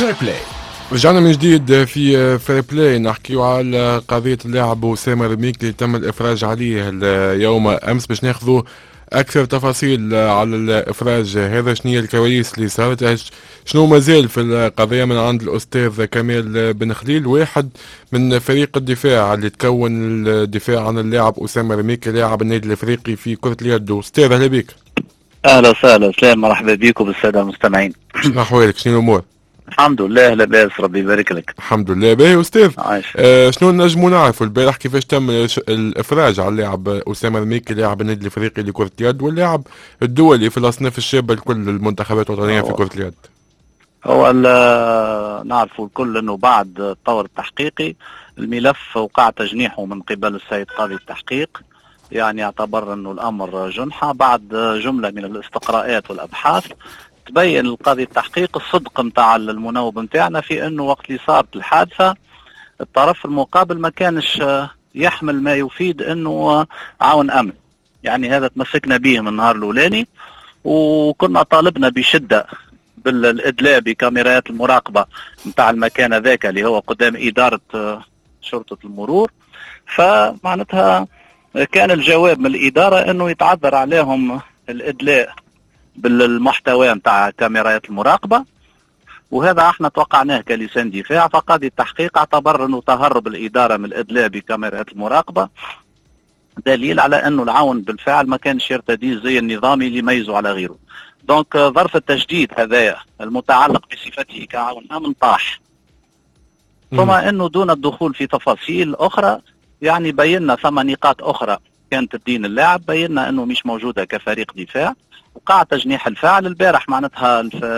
فير بلاي. رجعنا من جديد في فير بلاي، نحكيو على قضية اللاعب أسامة رميك اللي تم الإفراج عليه يوم أمس. باش ناخذوا أكثر تفاصيل على الإفراج هذا، شنو هي الكواليس اللي صارت، شنو مازال في القضية من عند الأستاذ كمال بن خليل، واحد من فريق الدفاع اللي تكون الدفاع عن اللاعب أسامة رميك لاعب النادي الأفريقي في كرة اليد. أستاذ أهلا بك. اهلا وسهلا، سلام، مرحبا بكم بالساده المستمعين. شنو أحوالك، شنو الأمور؟ الحمد لله لاباس، ربي يبارك لك. الحمد لله. باهي أستاذ، عايش. شنو نجمو نعرفوا البارح كيفاش تم الإفراج على اللاعب أسامة رميكي لاعب النادي الأفريقي لكرة اليد واللاعب الدولي في الأصناف الشابة لكل المنتخبات الوطنية في كرة اليد؟ هو نعرفوا الكل انه بعد الطور التحقيقي الملف وقع تجنيحه من قبل السيد قاضي التحقيق، يعني اعتبر انه الامر جنحة بعد جملة من الاستقراءات والابحاث. تبين القاضي التحقيق الصدق متاع المناوب متاعنا في انه وقت اللي صارت الحادثة الطرف المقابل ما كانش يحمل ما يفيد انه عون امن. يعني هذا تمسكنا به من النهار الاولاني، وكنا طالبنا بشدة بالادلاء بكاميرات المراقبة متاع المكان ذاك اللي هو قدام ادارة شرطة المرور. فمعناتها كان الجواب من الادارة انه يتعذر عليهم الادلاء بالمحتوى متاع كاميرات المراقبة، وهذا احنا توقعناه كلسان دفاع. فقاضي التحقيق اعتبر انه تهرب الادارة من الادلاء بكاميرات المراقبة دليل على انه العون بالفعل ما كانش يرتدي زي النظامي اللي يميزه على غيره. دونك ظرف التجديد هذايا المتعلق بصفته كعون امن طاح. ثم انه دون الدخول في تفاصيل اخرى، يعني بينا ثم نقاط اخرى كانت تدين اللاعب، بينا انه مش موجودة كفريق دفاع. وقع تجنيح الفاعل البارح، معناتها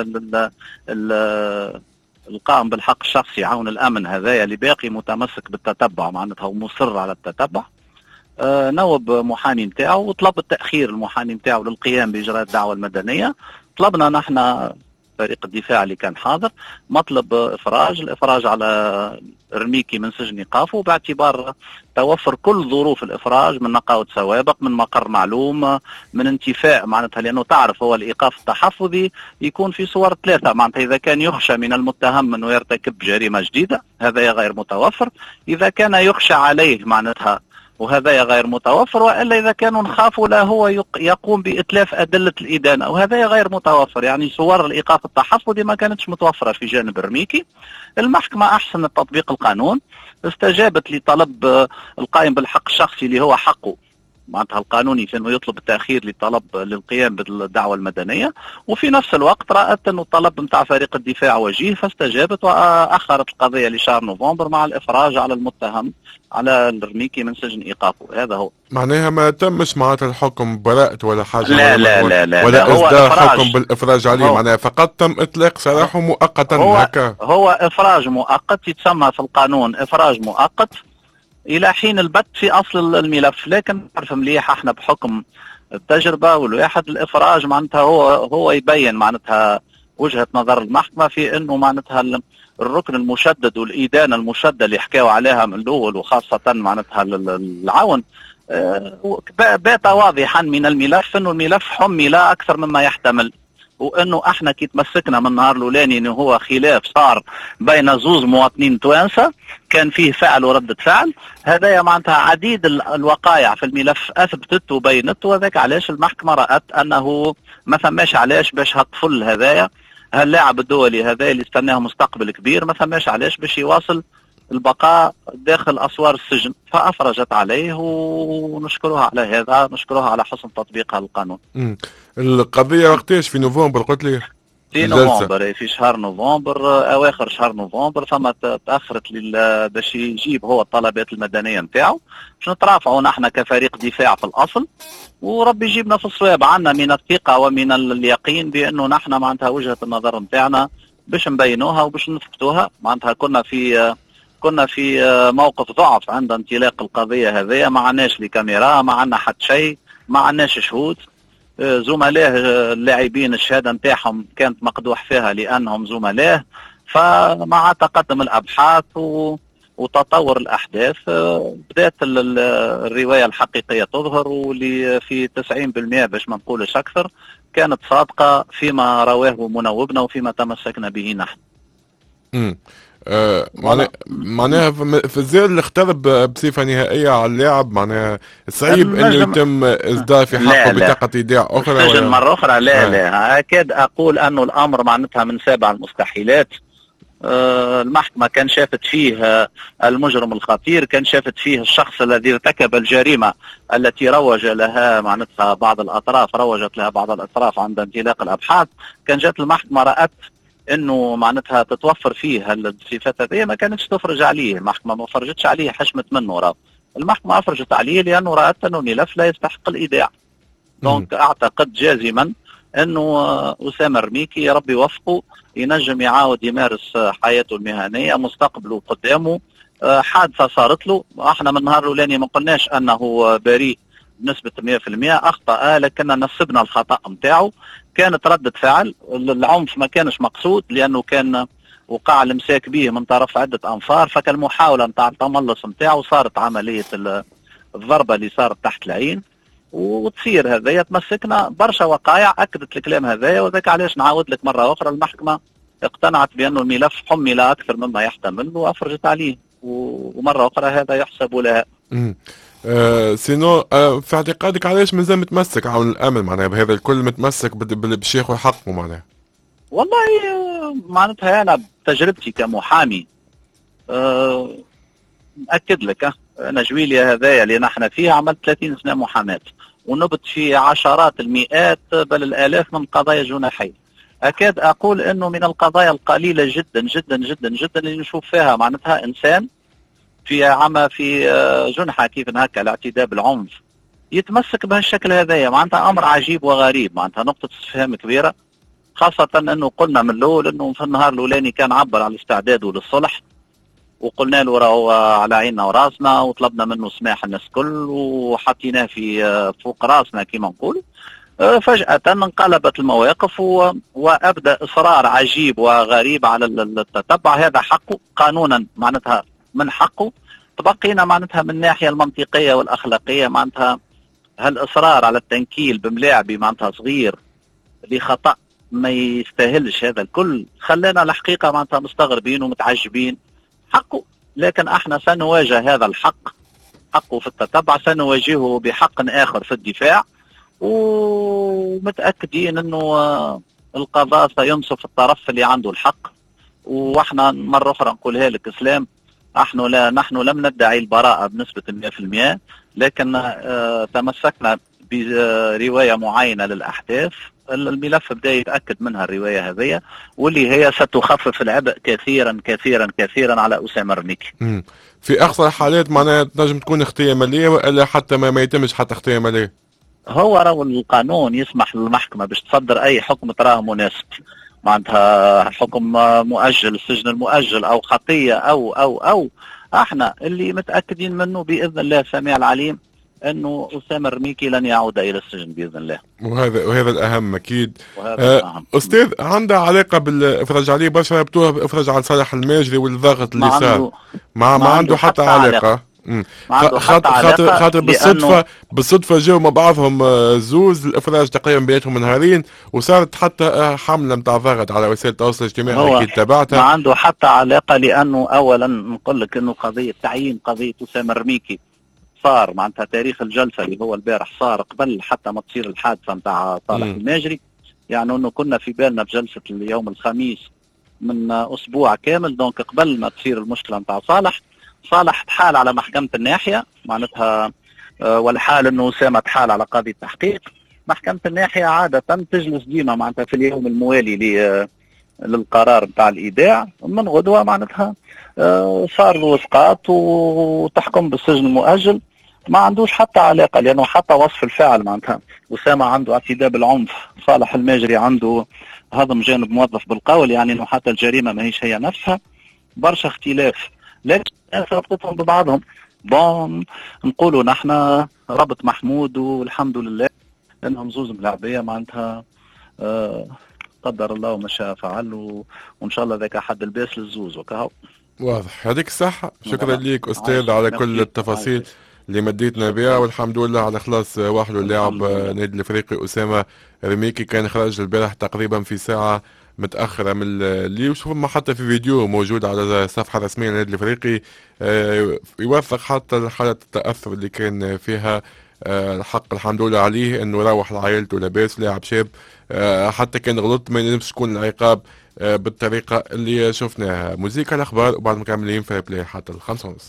القائم بالحق الشخصي عون الامن هذايا اللي باقي متمسك بالتتبع معناتها ومصر على التتبع، نوب محامي نتاعو وطلب التأخير المحامي نتاعو للقيام بإجراء الدعوة المدنية. طلبنا نحن فريق الدفاع اللي كان حاضر مطلب الإفراج على رميكي من سجن إيقافه، باعتبار توفر كل ظروف الإفراج من نقاوة سوابق، من مقر معلوم، من انتفاء معناتها، لأنه تعرف هو الإيقاف التحفظي يكون في صور ثلاثة. معناتها إذا كان يخشى من المتهم أنه يرتكب جريمة جديدة هذا غير متوفر، إذا كان يخشى عليه معناتها وهذا غير متوفر، وإلا إذا كانوا نخافوا لا هو يقوم بإتلاف أدلة الإدانة وهذا غير متوفر. يعني صور الإيقاف التحفظي ما كانتش متوفرة في جانب رميكي. المحكمة أحسنت تطبيق القانون، استجابت لطلب القائم بالحق الشخصي اللي هو حقه معناتها القانوني في انه يطلب التاخير للطلب للقيام بالدعوه المدنيه، وفي نفس الوقت رأت انه الطلب نتاع فريق الدفاع وجيه فاستجابت واخرت القضيه لشهر نوفمبر مع الافراج على المتهم على الرميكي من سجن ايقافه. هذا هو معناها ما تمش معناتها الحكم براءة ولا حاجه، لا لا لا لا, ولا لا اصدار حكم بالافراج عليه، معناها فقط تم اطلاق سراحه مؤقتا هكا. هو افراج مؤقت، يتسمى في القانون افراج مؤقت الى حين البت في اصل الملف. لكن نعرف مليح احنا بحكم التجربه والواحد الافراج معناتها هو يبين معناتها وجهه نظر المحكمه في انه معناتها الركن المشدد والادانه المشدده اللي حكاوا عليها من الاول، وخاصه معناتها العون بات واضحا من الملف انه الملف حمل اكثر مما يحتمل، وانه احنا كي تمسكنا من النهار الاولاني انه هو خلاف صار بين زوز مواطنين توانسه كان فيه فعل وردة فعل. هذا معناتها عديد الوقائع في الملف اثبتت وبينت، وذاك علاش المحكمه رأت انه ما ثماش علاش باش هالطفل هذايا هاللاعب الدولي هذا اللي استناه مستقبل كبير ما ثماش علاش باش يواصل البقاء داخل اسوار السجن، فافرجت عليه ونشكرها على هذا، نشكرها على حسن تطبيقها للقانون. القضيه وقتاش؟ في نوفمبر قلت لي؟ في نوفمبر، في شهر نوفمبر، اواخر شهر نوفمبر. ثم تاخرت باش يجيب هو الطلبات المدنيه نتاعو باش نترافعوا نحن كفريق دفاع في الاصل، وربي يجيبنا في الصواب. عنا من الثقه ومن اليقين بانه نحن معناتها وجهه النظر نتاعنا باش نبينوها وباش نثبتوها. معناتها كنا في موقف ضعف عند انطلاق القضيه هذه، ما عناش لي كاميرا، ما عنا حتى شيء، ما عناش شهود. زملائه اللاعبين الشهاده نتاعهم كانت مقدوح فيها لانهم زملائه. فمع تقدم الابحاث وتطور الاحداث بدات الروايه الحقيقيه تظهر، واللي في 90% باش ما نقولش اكثر كانت صادقه فيما رواه مناوبنا وفيما تمسكنا به نحن. امم معناها في الزر اللي اخترب بصفة نهائية على اللاعب، معناها صعيب انه النجم. يتم اصدار في حقه لا لا، بطاقة ايداع اخرى السجن ولا؟ مرة أخرى لا آه. لا، أكاد أقول أنه الأمر معناتها من سابع المستحيلات. المحكمة كان شافت فيه المجرم الخطير، كان شافت فيه الشخص الذي ارتكب الجريمة التي روج لها معناتها بعض الأطراف، روجت لها بعض الأطراف عند انطلاق الأبحاث. كان جات المحكمة رأت انه معناتها تتوفر فيه الصفات هذه، ما كانتش تفرج عليه. المحكمة ما فرجتش عليه، حشمت منه راه. المحكمة افرجت عليه لانه رأت انه الملف لا يستحق الإيداع. دونك اعتقد جازما انه اسامه الرميكي يا ربي يوفقه، ينجم يعاود يمارس حياته المهنيه، مستقبله قدامه. حادثه صارت له، احنا من النهار الاولاني ما قلناش انه بريء بنسبه 100%، اخطا لكن نسبنا الخطا نتاعو. كانت رده فعل، العنف ما كانش مقصود لانه كان وقع الامساك به من طرف عده انفار، فكان محاوله نتاع التملص نتاعو، صارت عمليه الضربه اللي صارت تحت العين وتصير هذايا. تمسكنا برشا وقائع اكدت الكلام هذايا، وذاك علاش نعاود لك مره اخرى المحكمه اقتنعت بانه الملف حمل اكثر مما يحتمل وافرجت عليه، ومره اخرى هذا يحسب لها. سينو في اعتقادك علاش مازال متمسك عون الامن معناها بهذا الكل، متمسك باش ياخذ حقه معناها؟ والله معناتها انا بتجربتي كمحامي نأكد لك، انا جويليا هذايا اللي نحن فيه عملت 30 سنه محاماه، ونبت في عشرات المئات بل الالاف من قضايا جناحيه. اكاد اقول انه من القضايا القليله جدا جدا جدا جدا اللي نشوف فيها معناتها انسان في جنحه كيف هكا الاعتداء بالعنف يتمسك بهالشكل هذايا. معناتها امر عجيب وغريب، معناتها نقطه استفهام كبيره، خاصه انه قلنا من الاول انه في النهار الاولاني كان عبر على استعداده للصلح، وقلنا له راهو على عيننا وراسنا، وطلبنا منه سماح الناس كل، وحطيناه في فوق راسنا كما نقول. فجأة انقلبت المواقف وأبدأ إصرار عجيب وغريب على التتبع. هذا حقه قانونا، معناتها من حقه. تبقينا معناتها من الناحية المنطقية والأخلاقية، معناتها هالإصرار على التنكيل بملاعبي معناتها صغير لخطأ ما يستاهلش هذا الكل، خلانا الحقيقة معناتها مستغربين ومتعجبين. حقه، لكن احنا سنواجه هذا الحق، حقه في التتبع، سنواجهه بحق آخر في الدفاع، ومتأكدين انه القضاء سينصف الطرف اللي عنده الحق. واحنا مرة أخرى نقولها لك اسلام، نحن لم ندعي البراءة بنسبة 100%، لكن تمسكنا برواية معينة للأحداث. الملف بدا يتأكد منها الرواية هذه، واللي هي ستخفف العبء كثيرا كثيرا كثيرا على أسامة الرميكي. في أقصى الحالات معناها تنجم تكون اختيار مالية، وإلا حتى ما يتمش حتى اختيار مالية؟ هو راهو القانون يسمح للمحكمة باش تصدر أي حكم تراه مناسب، معناتها حكم مؤجل، السجن المؤجل، أو خطية أو احنا اللي متأكدين منه بإذن الله السميع العليم انه اسامه الرميكي لن يعود الى السجن باذن الله. وهذا الاهم اكيد. استاذ، عندها علاقه بالافراج عليه برشا، بتوها بافراج على صالح الماجري والضغط اللي صار، ما عنده حتى علاقه. خاطر بالصدفه جاوا مع بعضهم زوز الافراج تقريبا بيناتهم نهارين، وصارت حتى حمله نتاع ضغط على وسائل التواصل الاجتماعي اكيد تبعتها. ما عنده حتى علاقه، لانه اولا نقول لك انه قضيه تعيين قضيه اسامه الرميكي صار معناتها تاريخ الجلسه اللي هو البارح صار قبل حتى ما تصير الحادثه نتاع صالح الماجري. يعني انه كنا في بالنا بجلسه اليوم الخميس من اسبوع كامل، دونك قبل ما تصير المشكله نتاع صالح تحال على محكمه الناحيه معناتها، والحال انه اسامه تحال على قاضي التحقيق. محكمه الناحيه عاده تجلس ديما معناتها في اليوم الموالي للقرار نتاع الايداع، من غدوه معناتها صار له اسقاط وتحكم بالسجن المؤجل. ما عندوش حتى علاقه، لانه حتى وصف الفعل معناتها اسامه عنده اعتداء بالعنف، صالح الماجري عنده هضم جانب موظف بالقول، يعني انه حتى الجريمه ماهيش هي نفسها، برشا اختلاف، لكن الناس ربطتهم ببعضهم. بون نقولوا نحن ربط محمود والحمد لله، لانهم زوز ملاعبيه معناتها قدر الله وما شاء فعل، وان شاء الله ذاك حد الباس للزوز وكهو. واضح، يعطيك الصحة. شكرا ليك أستاذ على كل التفاصيل اللي مديتنا بها، والحمد لله على خلاص واحد اللاعب نادي الافريقي أسامة الرميكي. كان خرج البارح تقريبا في ساعة متاخره من اللي وشوفوا حتى في فيديو موجود على الصفحه الرسميه للنادي الافريقي يوثق حتى حاله التاثر اللي كان فيها. الحق الحمد لله عليه انه روح لعائلته لاباس لاعب شاب. حتى كان غلط ما ينجمش تكون العقاب بالطريقه اللي شفناها. موزيكا الاخبار وبعد مكملين في بلاي حتى 5:30.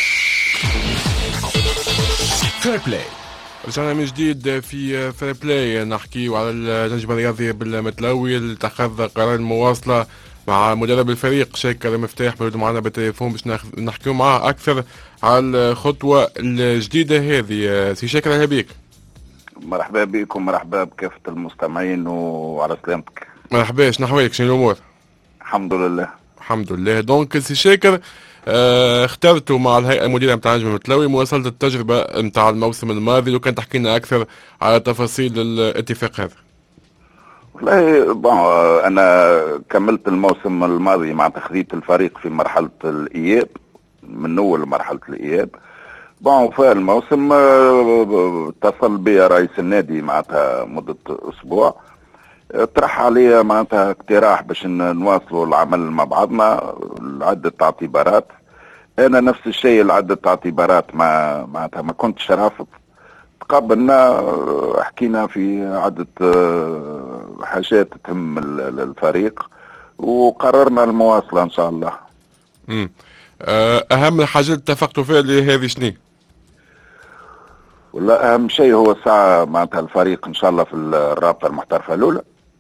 فير بلاي. رجعنا من جديد في فير بلاي نحكيو على النجم الرياضي بالمتلوي اللي اتخذ قرار المواصلة مع مدرب الفريق شاكر مفتاح موجود معنا بالتليفون باش نحكيو معاه أكثر على الخطوة الجديدة هذه. سي شاكر أهلا بك. مرحبا بكم، مرحبا بكافة المستمعين وعلى سلامتك. مرحبا، شنو أحوالك، شنو الأمور؟ الحمد لله. الحمد لله. دونك سي شاكر اخترتوا مع الهيئة المديرة نتاع نجم المتلوي مواصلة التجربة نتاع الموسم الماضي، لو كان تحكي لنا أكثر على تفاصيل الاتفاق هذا. والله أنا كملت الموسم الماضي مع تخذيت الفريق في مرحلة الإياب، من أول مرحلة الإياب. في الموسم اتصل بي رئيس النادي معناتها مدة أسبوع، طرح علي معناتها اقتراح باش نواصلوا العمل مع بعضنا لعدة اعتبارات. انا نفس الشيء لعدة اعتبارات معناتها ما كنتش رافض. تقابلنا حكينا في عدة حاجات تهم الفريق وقررنا المواصلة ان شاء الله. اهم الحاجات اتفقتوا فيها اللي هذه شنو؟ ولا اهم شيء هو الساعة معناتها الفريق ان شاء الله في الرابطة المحترفة الاولى.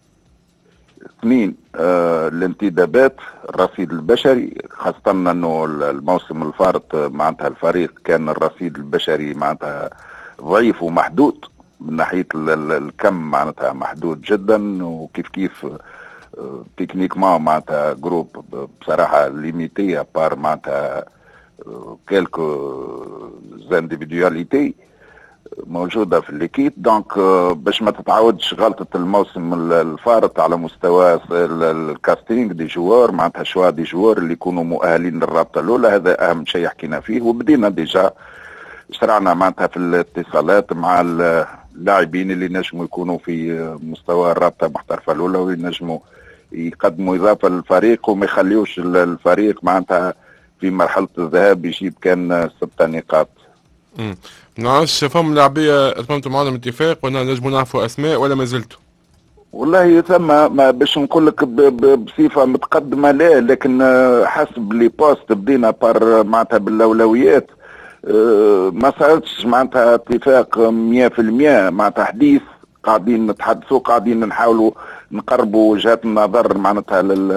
2 الانتدابات، الرصيد البشري، خاصة انه الموسم الفارط معناتها الفريق كان الرصيد البشري معناتها ضعيف ومحدود من ناحية الكم، معناتها محدود جدا، وكيف كيف تكنيكما معناتها جروب بصراحة ليميتي بار معناتها كيلكو زانديفيدواليتي موجودة في الليكيت. دونك باش ما تتعودش غلطة الموسم الفارط على مستوى الكاستينج دي جوار، معناتها شوا دي جوار اللي يكونوا مؤهلين للرابطة الأولى. هذا أهم شيء حكينا فيه، وبدينا ديجا شرعنا معناتها في الاتصالات مع اللاعبين اللي نجموا يكونوا في مستوى الرابطة المحترفة الأولى وينجموا يقدموا إضافة للفريق وما يخليوش الفريق معناتها في مرحلة الذهاب يجيب كان 6 نقاط. نعرفش فهم لاعبية اتممتوا معنا اتفاق ولا نجموا نعرفوا اسماء ولا ما زلتوا؟ والله ثم ما باش نقول لك بصفه متقدمه لا، لكن حسب لي بوست بدينا بار معناتها بالاولويات. ما صارتش معناتها اتفاق 100% معناتها حديث، قاعدين نتحدثوا، قاعدين نحاولوا نقربوا وجهات النظر معناتها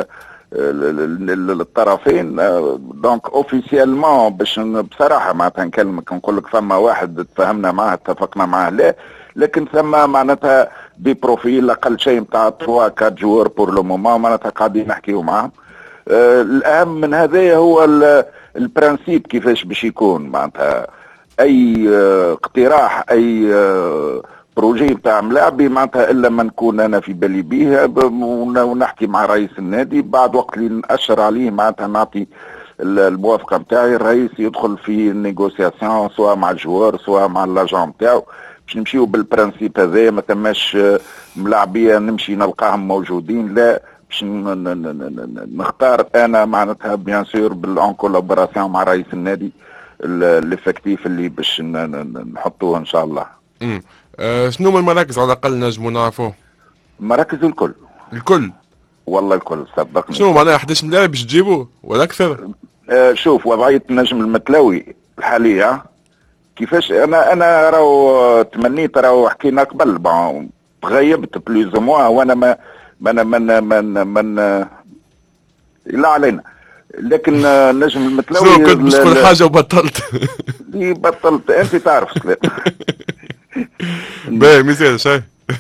للطرفين. دونك اوفيسيالمون باش بصراحه معناتها نكلمك نقول لك ثم واحد تفاهمنا معاه اتفقنا معاه لا، لكن ثم معناتها ببروفيل اقل شيء نتاع 3-4 جوار بور لو مومون معناتها قاعدين نحكيو معاهم. الاهم من هذا هو البرانسيب كيفاش باش يكون معناتها اي اقتراح اي بروجي بتاع ملاعبي معناتها الا ما نكون انا في بالي بيه ونحكي مع رئيس النادي. بعد وقت اللي نأشر عليه معناتها نعطي الموافقه بتاعي، الرئيس يدخل في النيغوسياسيون سواء مع الجوار سواء مع اللاجون بتاعه باش نمشيو بالبرانسيب هذا. ما تماش ملاعبيه نمشي نلقاهم موجودين، لا باش نختار انا معناتها بيان سور بالان كولابوراسيون مع رئيس النادي الافكتيف اللي باش نحطوه ان شاء الله. شنو من المراكز على الاقل نجموا نعرفوه؟ مراكز الكل والله الكل صدقني. شنو معناها 11 لاعب باش تجيبوا ولا اكثر؟ شوف وضعيه النجم المتلوي الحاليه كيفاش انا راهو تمنيت راهو حكينا قبل تغيبت بلوز موا وانا من لا علينا، لكن نجم المتلوي شنو كنت باش تقول حاجه وبطلت؟ بطلت انت تعرف سلام. باهي مثال شاي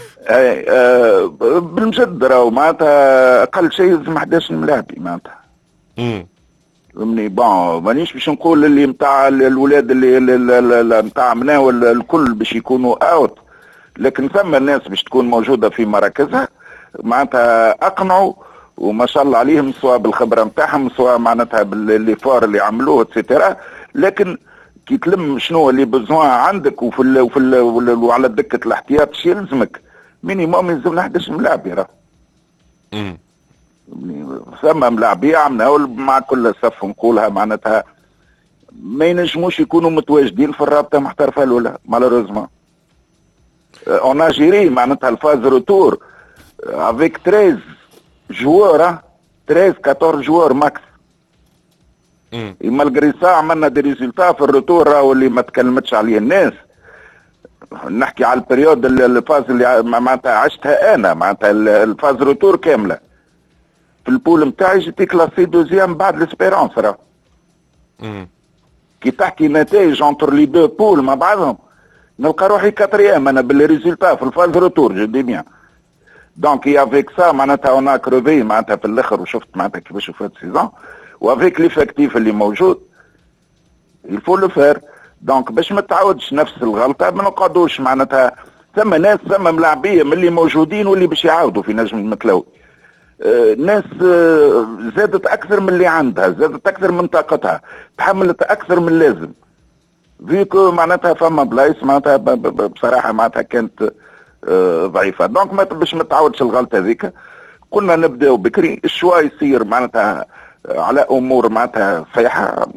بالمجد راهو معناتها اقل شيء لازم 11 ملاعبي معناتها. فهمني مانيش باش نقول اللي نتاع الولاد اللي نتاع مناول الكل باش يكونوا اوت، لكن ثم الناس باش تكون موجوده في مراكزها معناتها اقنعوا وما شاء الله عليهم سواء بالخبره نتاعهم سواء معناتها بالليفار اللي عملوه اتسيتيرا. لكن كي تلم شنو اللي بزوان عندك وعلى دكه الاحتياط شي يلزمك مينيموم يلزمنا 11 ملاعب. ثم ملاعبية عملنا مع كل صف نقولها معناتها ما ينجموش يكونوا متواجدين في الرابطة المحترفة الأولى مالوروزمون. اون ا جيري معناتها الفاز روتور افيك 13 جوار 13 14 جوار ماكس. مالغري سا عملنا دي ريزولتا في الروتور راهو اللي ما تكلمتش عليه الناس. نحكي على البريود الفاز اللي معناتها عشتها انا معناتها الفاز روتور كامله. في البول نتاعي جيتي كلاسي دوزيام بعد ليسبيرونس راه. كي تحكي نتائج انتر لي دو بول مع بعضهم نلقى روحي كاتريام انا بالريزولتا في الفاز روتور جو دي بيان. دونك افيك سا معناتها اون كروفي معناتها في الاخر وشفت معناتها كيفاش فات سيزون وافيك ليفاكتيف اللي موجود يفو لو فير. دونك باش ما تعاودش نفس الغلطه ما نقعدوش معناتها ثم ناس ثم ملاعبيه من اللي موجودين واللي باش يعاودوا في نجم المتلوي. ناس زادت اكثر من اللي عندها، زادت اكثر من طاقتها، تحملت اكثر من اللازم. فيكو معناتها فما بلايص معناتها بصراحه معناتها كانت ضعيفه. دونك باش ما تعاودش الغلطه هذيك قلنا نبداو بكري الشوا يصير معناتها على امور معناتها صحيحه.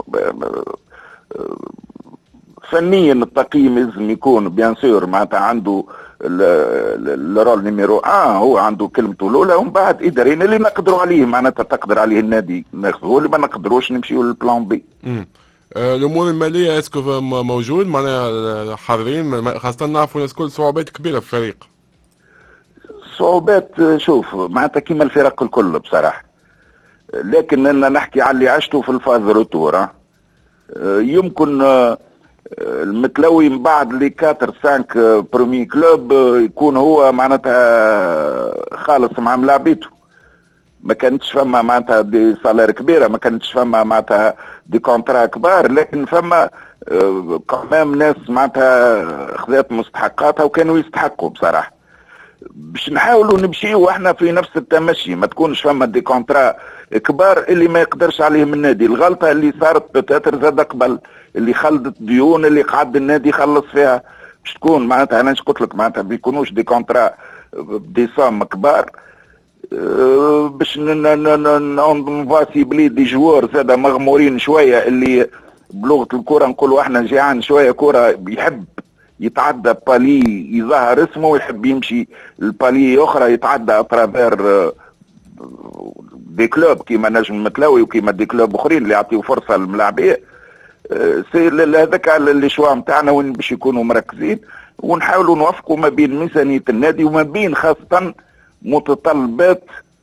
فنيا التقييم لازم يكون بيان سور معناتها عنده الرول نيميرو 1 هو عنده كلمته الاولى ومن بعد اداريين اللي نقدروا عليه معناتها تقدر عليه النادي ناخذه اللي ما نقدروش نمشيو للبلان بي. الامور الماليه اسكو موجود معناها حاضرين خاصه نعرفوا الناس كل صعوبات كبيره في الفريق. صعوبات شوف معناتها كيما الفرق الكل بصراحه. لكن انا نحكي على اللي عشته في الفاز روتور يمكن المتلوي من بعد لي 4 5 برومي كلوب يكون هو معناتها خالص مع ملاعبيته. ما كانتش فما معناتها دي سالير كبيره، ما كانتش فما معناتها دي كونترا كبار، لكن فما كمان ناس معناتها خذات مستحقاتها وكانوا يستحقوا بصراحه. باش نحاولوا نمشيو احنا في نفس التمشي، ما تكونش فما دي كونترا كبار اللي ما يقدرش عليهم النادي. الغلطه اللي صارت بتاتر زاد قبل اللي خلدت ديون اللي قعد النادي يخلص فيها باش تكون معناتها انا قلت لك معناتها بيكونوش دي كونترا بدي صام كبار باش نفاسي بلي دي جوار زاد مغمورين شويه اللي بلغه الكره نقولوا احنا جيعان شويه كره بيحب يتعدى بالي يظهر اسمه ويحب يمشي البالي اخرى يتعدى اترافير دي كلوب كيما نجم المتلاوي وكيما دي كلوب اخرين اللي يعطيو فرصه للملاعبيه. هذاك اللي شوا نتاعنا وين باش يكونوا مركزين ونحاولوا نوفقوا ما بين ميزانيه النادي وما بين خاصه متطلبات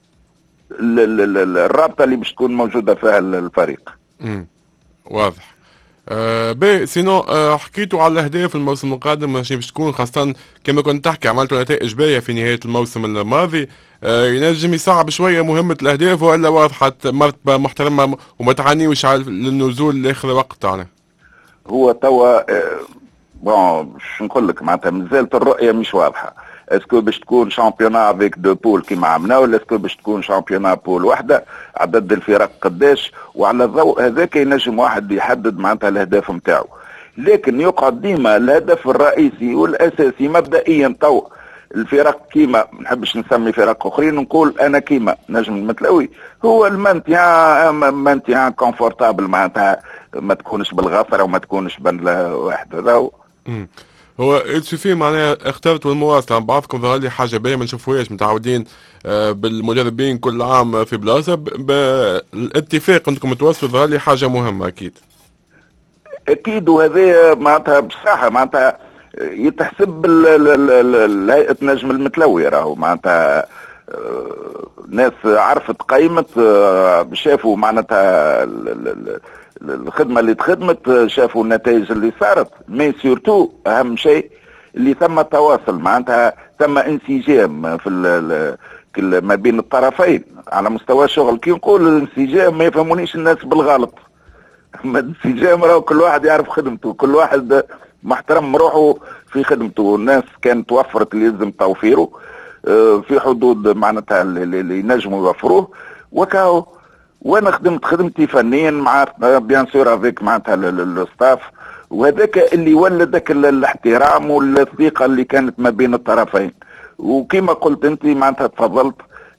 الرابطه اللي باش تكون موجوده فيها الفريق. واضح. بي سينو حكيتوا على الاهداف الموسم القادم ماشي باش تكون خاصه كما كنت تحكي عملتوا نتائج باهيه في نهايه الموسم الماضي. ينجم يصعب شويه مهمه الاهداف ولا واضحه مرتبه محترمه وما تعانيوش على النزول لاخر وقت تاعنا؟ هو توا بون باش نقول لك معناتها مازالت الرؤيه مش واضحه. اسكو باش تكون شامبيونا افيك دو بول كيما عملنا ولا اسكو باش تكون شامبيونا بول واحده عدد الفرق قداش، وعلى الضوء هذاك ينجم واحد يحدد معناتها الاهداف نتاعو. لكن يقعد ديما الهدف الرئيسي والاساسي مبدئيا تو الفرق كيما ما نحبش نسمي فرق اخرين نقول انا كيما نجم المتلوي هو المانتيان كونفورتابل معناتها ما تكونش بالغفره وما تكونش بالواحد هذا هو يتسوفي معناها اخترتوا المواصله بعضكم ظهر لي حاجه باهيه ما نشوفوهاش متعودين بالمدربين كل عام في بلاصه بالاتفاق انكم تواصلوا ظهر لي حاجه مهمه اكيد وهذا معناتها بصراحه معناتها يتحسب هيئه نجم المتلوي راهو معناتها ناس عرفت قيمت شافوا معناتها الخدمه اللي تخدمت شافوا النتائج اللي صارت مي سورتو اهم شيء اللي ثم تواصل معناتها ثم انسجام في ما بين الطرفين على مستوى الشغل. كي نقول الانسجام ما يفهمونيش الناس بالغلط. الانسجام راهو كل واحد يعرف خدمته، كل واحد محترم روحه في خدمته. الناس كانت توفرت اللي يلزم توفيره في حدود معناتها اللي ينجموا يوفروه وكاو. وانا خدمت خدمتي فنيا مع بيان سور افيك معناتها الستاف، وهذاك اللي ولدك الاحترام والثقه اللي كانت ما بين الطرفين. وكما قلت انت معناتها تفضلت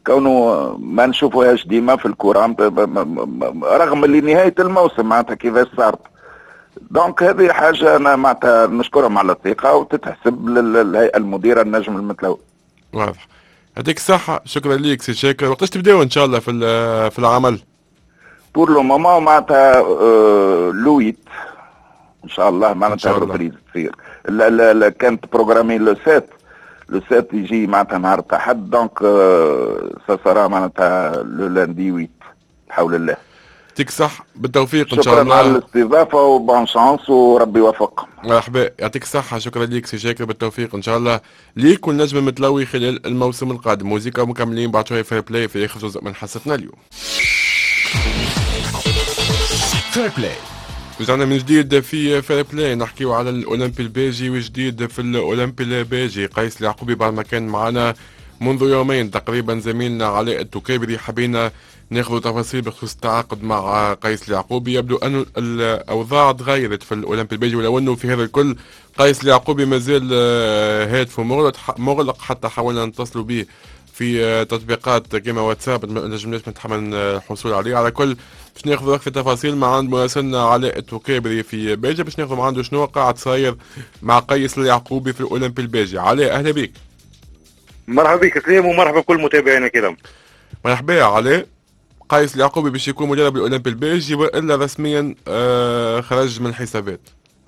كونه ما نشوفوهاش ديما في الكورة، رغم اللي نهاية الموسم معناتها كيفاش صارت. دونك هذه حاجة أنا معناتها نشكرهم على الثقة وتتحسب للهيئة المديرة النجم المتلوي. واضح. يعطيك الصحة، شكرا ليك سي شاكر. وقتاش تبداو إن شاء الله في العمل؟ بور لو مومون معناتها لويت إن شاء الله معناتها الريبريز تصير. كانت بروغرامي لو 7 يجي معناتها نهار الأحد، دونك ساسرا معناتها لو لاندي 8 بحول الله. يعطيك صح، بالتوفيق ان شاء الله. شكرا على الاستضافه وبون شانس وربي يوفقكم. مرحبا، يعطيك الصحه، شكرا ليك سي شاكر، بالتوفيق ان شاء الله ليك والنجم المتلوي خلال الموسم القادم. موسيقى مكملين بعد شويه في بلاي في اخر جزء من حصتنا اليوم. فير بلاي رجعنا من جديد في فير بلاي، نحكيو على الاولمبي البيجي وجديد في الاولمبي البيجي. قيس اليعقوبي بعد ما كان معنا منذ يومين تقريبا زميلنا علاء التكابري، حبينا ناخذ تفاصيل بخصوص التعاقد مع قيس اليعقوبي. يبدو أن الأوضاع تغيرت في الأولمبي البيجي، ولو أنه في هذا الكل قيس اليعقوبي مازال هاتفه مغلق حتى حاولنا نتصلوا به في تطبيقات كما واتساب ما نجمناش نتحمل الحصول عليه. على كل باش ناخذ وقت التفاصيل مع عند مراسلنا علاء التكابري في بيجي باش ناخذ عنده شنو قاعد صاير مع قيس اليعقوبي في الأولمبي البيجي. علاء أهلا بك. مرحبا بك سليم ومرحبا بكل متابعينا الكرام. مرحبا يا علاء. قيس اليعقوبي باش يكون مدرب الأولمبي البيجي والا رسميا خرج من الحسابات؟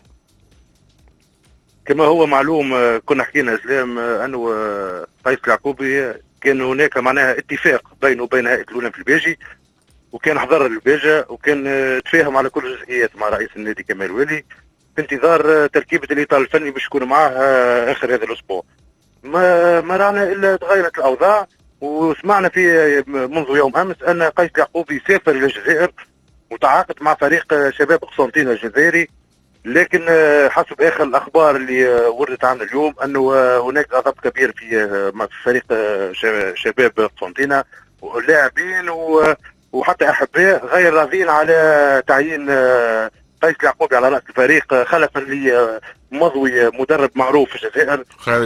كما هو معلوم كنا حكينا اسلام انه قيس اليعقوبي كان هناك معناها اتفاق بينه وبين هيئه الاولمبي البيجي، وكان حضر البيجا وكان تفاهم على كل الجزئيات مع رئيس النادي كمال والي في انتظار تركيبه الاطار الفني باش يكون معاه اخر هذا الاسبوع. ما رانا الا تغيرت الاوضاع، وسمعنا في منذ يوم امس ان قيس اليعقوبي سافر الى الجزائر وتعاقد مع فريق شباب قسنطينه الجزائري، لكن حسب اخر الاخبار اللي وردت عنا اليوم انه هناك غضب كبير في فريق شباب قسنطينه، واللاعبين وحتى احباء غير راضين على تعيين قيس اليعقوبي على راس الفريق خلفا لمضوي مدرب معروف في الجزائر.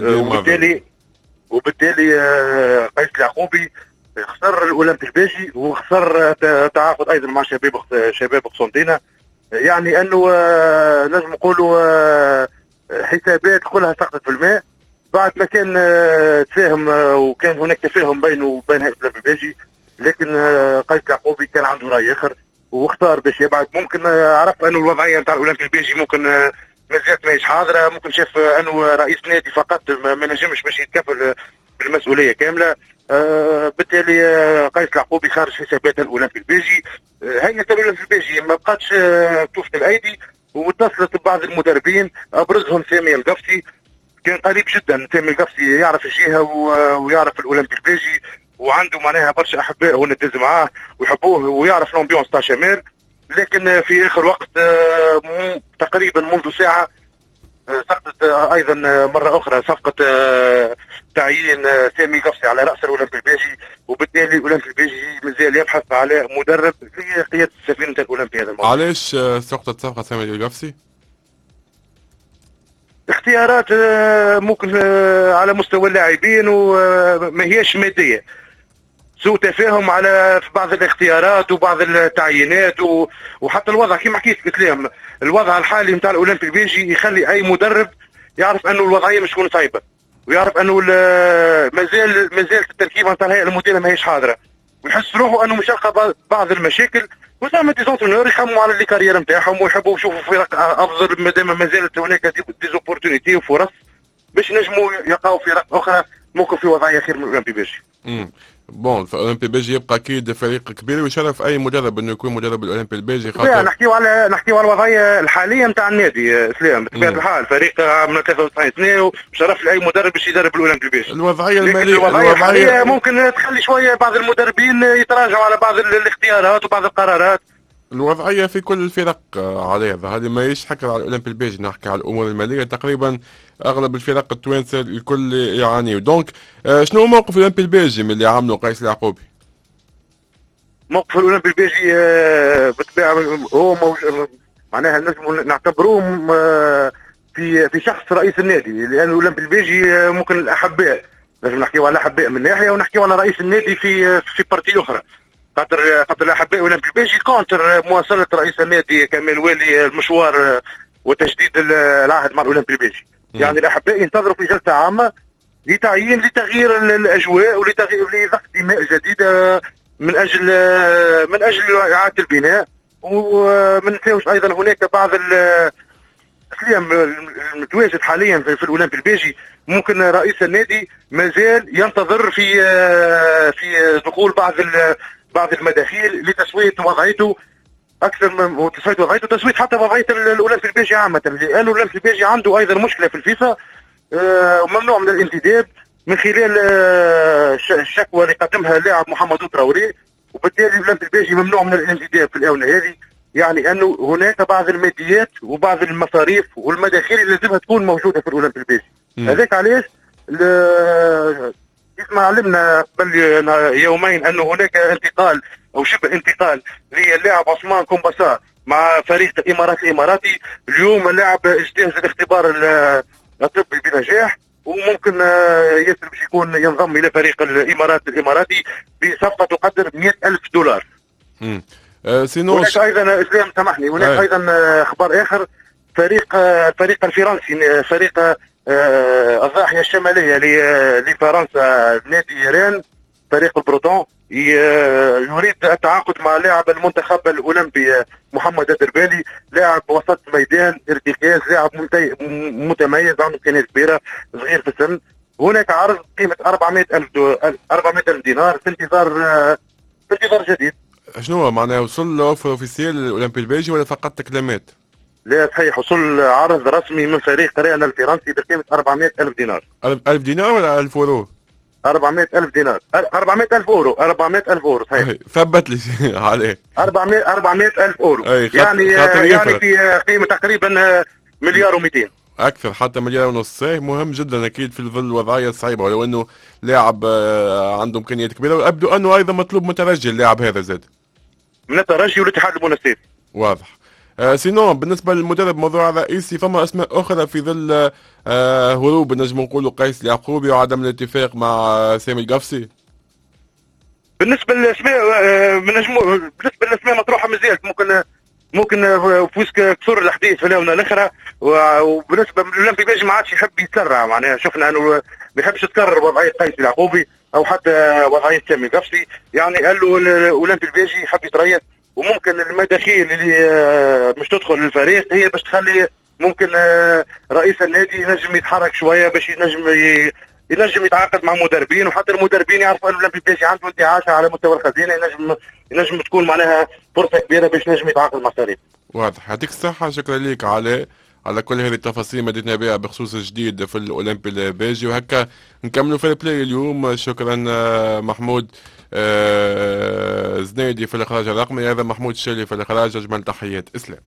وبالتالي قيس اليعقوبي خسر الاولمبي البيجي وخسر تعاقد ايضا مع شباب قسنطينه. يعني انه لازم نقولوا حسابات كلها سقطت في الماء بعد ما كان تفاهم وكان هناك تفاهم بينه وبين هيئه الاولمبي البيجي، لكن قيس اليعقوبي كان عنده راي اخر واختار باش يبعد. ممكن عرف انه الوضعيه نتاع الاولمبي البيجي ممكن مازالت ماهيش حاضره، ممكن شاف انه رئيس نادي فقط ما نجمش باش يتكفل بالمسؤوليه كامله. بالتالي قيس اليعقوبي خارج حسابات الاولمبي البيجي. هيئه الاولمبي البيجي ما بقاتش توفي الايدي واتصلت ببعض المدربين ابرزهم سامي القفصي. كان قريب جدا سامي القفصي، يعرف الجهه ويعرف الاولمبي البيجي وعنده معناها برشا احباء هو ندز معاه ويحبوه ويعرف الامبيونس تاع شمال. لكن في اخر وقت تقريبا منذ ساعه سقطت ايضا مره اخرى صفقه تعيين سامي قفصي على راس الاولمبي البيجي، وبالتالي الاولمبي البيجي مازال يبحث على مدرب لقياده سفينه الاولمبي هذا الموسم. علاش سقطت صفقه سامي القفصي؟ اختيارات ممكن على مستوى اللاعبين وما هيش ماديه، سوء تفاهم على في بعض الاختيارات وبعض التعيينات وحتى الوضع كما حكيت اسلام. الوضع الحالي نتاع الاولمبي البيجي يخلي اي مدرب يعرف انه الوضعيه مش تكون صعيبه، ويعرف انه مازال التركيبه نتاع الهيئه المديره ماهيش حاضره، ويحس روحه انه مش يلقى بعض المشاكل. وزعما دي زونترونور يخموا على لي كارير نتاعهم ويحبوا يشوفوا فرق افضل مادام مازالت هناك ديزوبورتونيتي وفرص باش نجموا يلقاو فرق اخرى ممكن في وضعيه خير من الاولمبي بيجي. بون الاولمبي البيجي يبقى اكيد فريق كبير ويشرف اي مدرب انه يكون مدرب الاولمبي البيجي. نحكيو على الوضعيه الحاليه نتاع النادي اسلام. بطبيعه الحال فريق من 93 سنه وشرف لاي مدرب باش يدرب الاولمبي البيجي. الوضعيه الماليه الحاليه ممكن تخلي شويه بعض المدربين يتراجعوا على بعض الاختيارات وبعض القرارات. الوضعيه في كل الفرق عليها، هذه ما يحكي على الاولمبي البيجي، نحكي على الامور الماليه. تقريبا اغلب الفرق التوانسه الكل يعانيوا. دونك شنو موقف الاولمبي البيجي من اللي عمله قيس اليعقوبي؟ موقف الاولمبي البيجي بالطبيعه هو معناها لازم نعتبروه في شخص رئيس النادي، لان الاولمبي البيجي ممكن الاحباء لازم نحكيو على الاحباء من ناحيه ونحكيو على رئيس النادي في بارتي اخرى. خاطر الاحباء الاولمبي البيجي كونتر مواصله رئيس النادي كمال والي المشوار وتجديد العهد مع الاولمبي البيجي. يعني الاحباء ينتظروا في جلسه عامه لتغيير الاجواء ولضخ دماء جديده من اجل اعاده البناء. وما ننساوش ايضا هناك بعض الاسلام المتواجد حاليا في الاولمبي البيجي. ممكن رئيس النادي مازال ينتظر في دخول بعض المداخيل لتسويه وضعيته اكثر من تسويه حتى وضعيه الاولمبي البيجي عامه، لانه الاولمبي البيجي عنده ايضا مشكله في الفيفا وممنوع من الانتداب من خلال الشكوى اللي قدمها اللاعب محمد تراوري، وبالتالي الاولمبي البيجي ممنوع من الانتداب في الاونه هذه. يعني انه هناك بعض الماديات وبعض المصاريف والمداخيل اللي لازمها تكون موجوده في الاولمبي البيجي. هذاك علاش كما علمنا قبل يومين انه هناك انتقال او شبه انتقال للاعب عثمان كومباسا مع فريق الاماراتي. اليوم اللاعب اجتاز الاختبار الطبي بنجاح، وممكن ياسر باش يكون ينضم الى فريق الاماراتي بصفقه تقدر $100,000. هناك ايضا اسلام سامحني، هناك ايضا اخبار اخر. الفريق الفرنسي، فريق الضاحيه الشماليه لفرنسا، نادي رين، فريق البروتون، يريد التعاقد مع لاعب المنتخب الاولمبي محمد الدربالي، لاعب وسط ميدان ارتكاز، لاعب متميز عنده امكانيات كبيره، صغير في السن. هناك عرض قيمه 400,000 دينار في انتظار جديد. شنو معناها وصل اوفر اوفيسيال للاولمبي البيجي ولا فقط تكلمات؟ لا صحيح، وصل عرض رسمي من فريق ريان الفرنسي بقيمه 400,000 دينار. 1000 دينار ولا 1000 اورو؟ 400,000 دينار، 400,000 اورو، 400,000 اورو صحيح. ثبت لي عليه 400,000 اورو، يعني في قيمه تقريبا 1,200,000,000 اكثر، حتى 1,500,000. مهم جدا اكيد في ظل الوضعيه الصعيبه، ولو انه لاعب عنده امكانيات كبيره، وابدو انه ايضا مطلوب مترجي اللاعب هذا زاد من الترجي والاتحاد المنافسي. واضح. سينو بالنسبه للمدرب موضوع رئيسي، فما اسماء اخرى في ظل هروب نجم نقولوا قيس اليعقوبي وعدم الاتفاق مع سامي القفصي؟ بالنسبه للاسماء مطروحه مازالت، ممكن فوسك كثر الحديث في الاونه الاخرى. وبالنسبه للاولمبي البيجي ما عادش يحب يتسرع، معناها شفنا انه ما يحبش تكرر وضعيه قيس اليعقوبي او حتى وضعيه سامي القفصي. يعني قال له الاولمبي البيجي يحب يتريث، وممكن المداخيل اللي مش تدخل للفريق هي باش تخلي ممكن رئيس النادي ينجم يتحرك شويه باش ينجم يتعاقد مع مدربين، وحتى المدربين يعرفوا ان الاولمبي البيجي عنده انتعاشه على مستوى الخزينه، ينجم تكون معناها فرصه كبيره باش ينجم يتعاقد مع الفريق. واضح. يعطيك الصحه، شكرا لك على كل هذه التفاصيل مديتنا بها بخصوص الجديد في الاولمبي البيجي. وهكا نكملوا في البلاي اليوم. شكرا محمود زنيدي في الاخراج الرقمي، هذا محمود الشالي في الاخراج. اجمل تحيات، اسلام.